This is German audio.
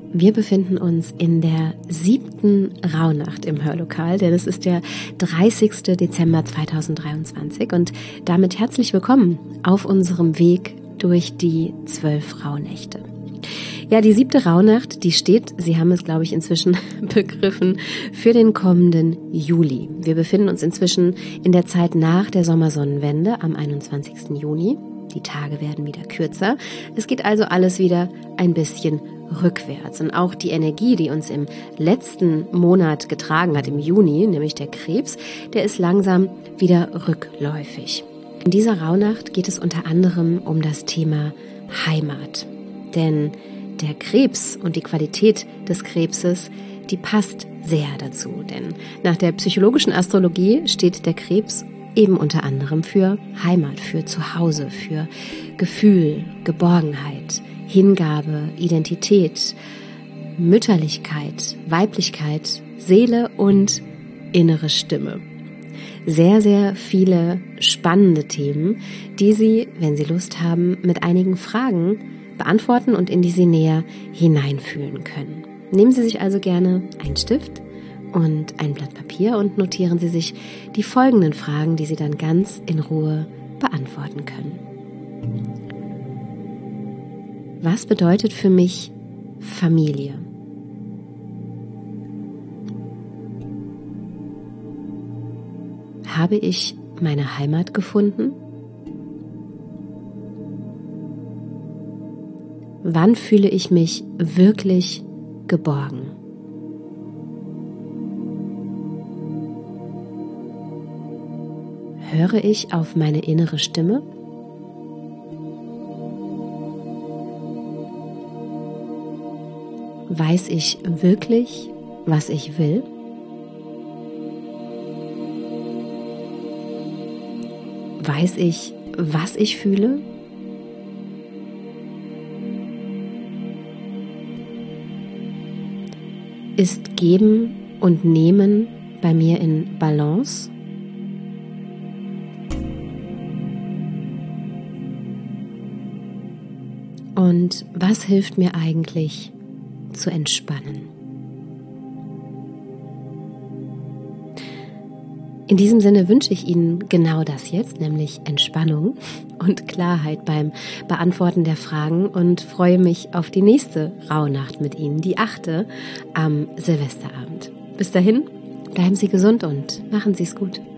Wir befinden uns in der 7. Rauhnacht im Hörlokal, denn es ist der 30. Dezember 2023 und damit herzlich willkommen auf unserem Weg durch die 12 Rauhnächte. Ja, die 7. Rauhnacht, die steht, Sie haben es, glaube ich, inzwischen begriffen, für den kommenden Juli. Wir befinden uns inzwischen in der Zeit nach der Sommersonnenwende am 21. Juni. Die Tage werden wieder kürzer. Es geht also alles wieder ein bisschen rückwärts. Und auch die Energie, die uns im letzten Monat getragen hat, im Juni, nämlich der Krebs, der ist langsam wieder rückläufig. In dieser Rauhnacht geht es unter anderem um das Thema Heimat. Denn der Krebs und die Qualität des Krebses, die passt sehr dazu. Denn nach der psychologischen Astrologie steht der Krebs eben unter anderem für Heimat, für Zuhause, für Gefühl, Geborgenheit, Hingabe, Identität, Mütterlichkeit, Weiblichkeit, Seele und innere Stimme. Sehr, sehr viele spannende Themen, die Sie, wenn Sie Lust haben, mit einigen Fragen beantworten und in die Sie näher hineinfühlen können. Nehmen Sie sich also gerne einen Stift und ein Blatt Papier und notieren Sie sich die folgenden Fragen, die Sie dann ganz in Ruhe beantworten können. Was bedeutet für mich Familie? Habe ich meine Heimat gefunden? Wann fühle ich mich wirklich geborgen? Höre ich auf meine innere Stimme? Weiß ich wirklich, was ich will? Weiß ich, was ich fühle? Ist Geben und Nehmen bei mir in Balance? Und was hilft mir eigentlich zu entspannen? In diesem Sinne wünsche ich Ihnen genau das jetzt, nämlich Entspannung und Klarheit beim Beantworten der Fragen und freue mich auf die nächste Rauhnacht mit Ihnen, die 8. am Silvesterabend. Bis dahin, bleiben Sie gesund und machen Sie es gut.